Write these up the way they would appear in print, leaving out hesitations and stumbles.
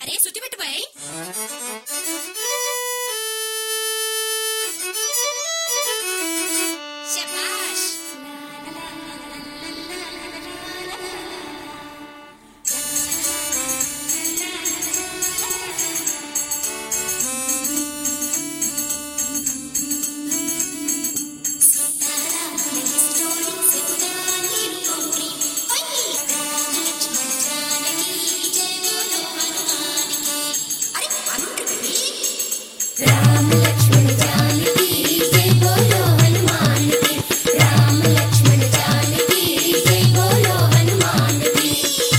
అరే సుత్తి పెట్టు బాయ్. శభాష్. राम लक्ष्मण जानकी जय बोलो हनुमान की। राम लक्ष्मण जानकी जय बोलो हनुमान की।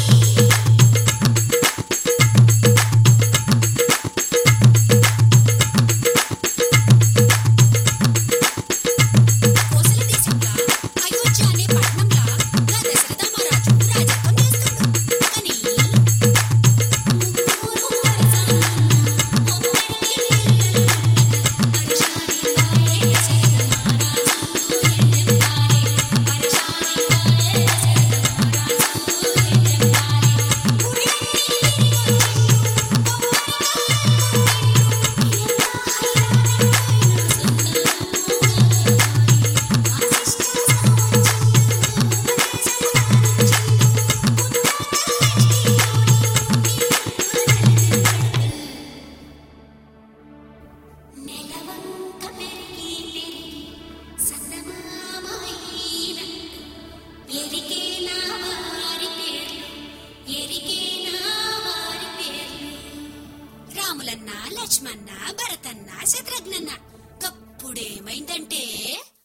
కోసల దేశంలో అయోధ్య అనే పట్టణంలో గా దశరథ మహారాజు రాజత్వం చేస్తాడు. కానీ నెలవంక పెరిగి పెరిగి సన్నమామయినట్టు ఎరికేనా వారి పేర్లు, ఎరికేనా వారి పేర్లు. రాములన్న, లక్ష్మణ, భరతన్న, శత్రుఘ్నన్న. గప్పుడేమైందంటే